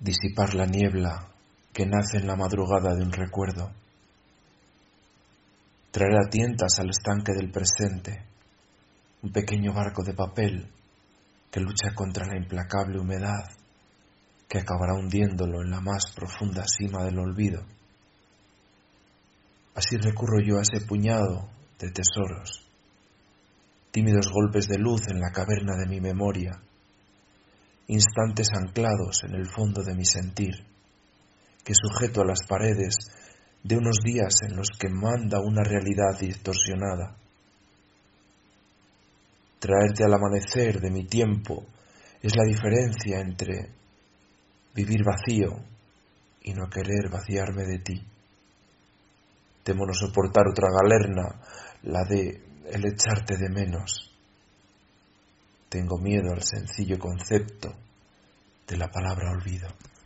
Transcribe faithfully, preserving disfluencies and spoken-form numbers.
disipar la niebla que nace en la madrugada de un recuerdo, traer a tientas al estanque del presente un pequeño barco de papel que lucha contra la implacable humedad que acabará hundiéndolo en la más profunda sima del olvido. Así recurro yo a ese puñado de tesoros, tímidos golpes de luz en la caverna de mi memoria, instantes anclados en el fondo de mi sentir, que sujeto a las paredes de unos días en los que manda una realidad distorsionada. Traerte al amanecer de mi tiempo es la diferencia entre vivir vacío y no querer vaciarme de ti. Temo no soportar otra galerna, la de el echarte de menos. Tengo miedo al sencillo concepto de la palabra olvido.